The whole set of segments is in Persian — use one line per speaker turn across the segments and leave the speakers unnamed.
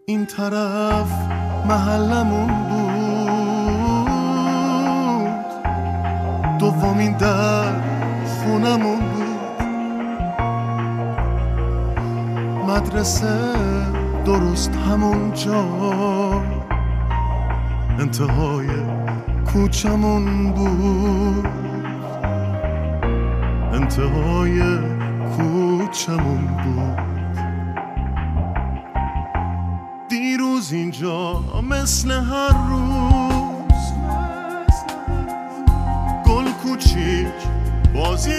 این طرف محلمون بود، دومین در خونمون بود، مدرسه درست همون جا انتهای کوچمون بود، انتهای کوچمون بود. دیروز اینجا مثل هر روز گل کوچیک بازی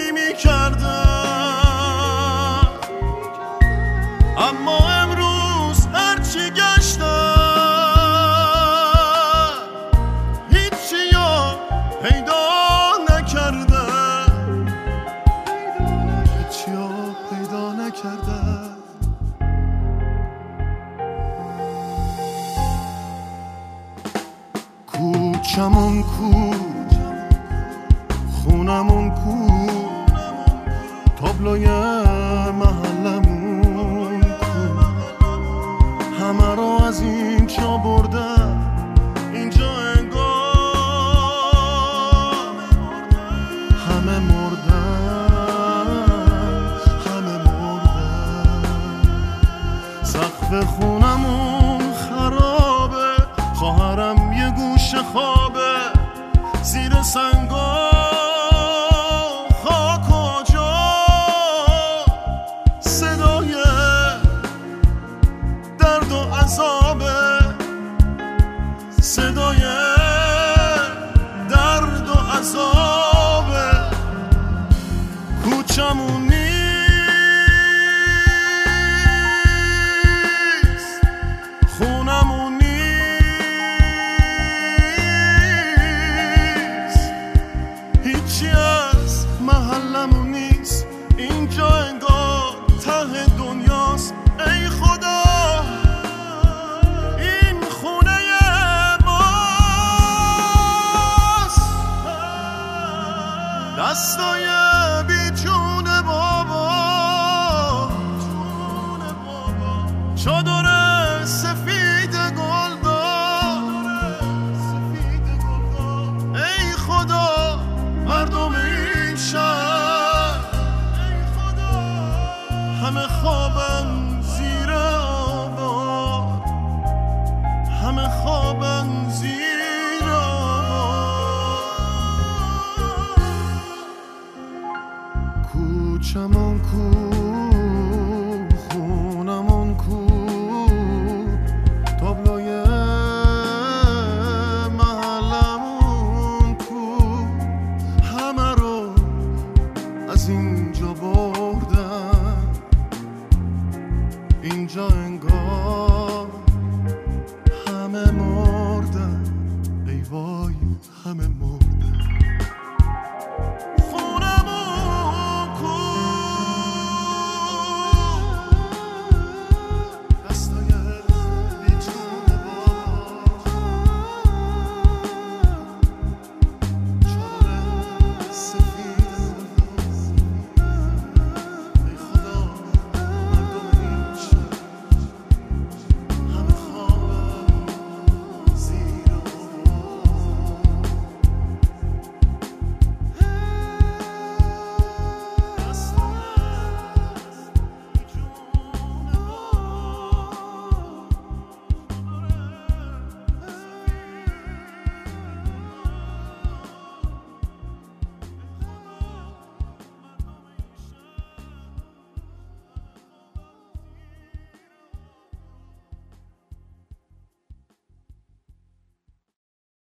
میکردن، اما امروز هرچی گشتن هیچی یا پیدا نکردن، هیچی یا پیدا نکردن. کوچمون کو، خونمون کو، تابلوی محلمون کو، همه رو از اینجا بردن اینجا انگار همه مردن، همه مردن. سقف خونمون خرابه، خواهرم یه گوشه خوابه زیر سنگا خاک و جا، صدای درد و عذابه، صدای درد و عذابه. کوچمون نیست، خونمون نیست، هیچی از محلمون نیست، اینجا انگار ته دنیاست. ای خدا این خونه ماست، دستای بیجون بابا، چادر سفید گل دار. ای خدا مردم این شهر همه خوابن زیر آباد، همه خوابن زیر آباد. کوچمون کو، خونمون کو، تابلوی محلمون کو، همه رو از اینجا بردن اینجا انگار همه مردن. ای وای همه مردن.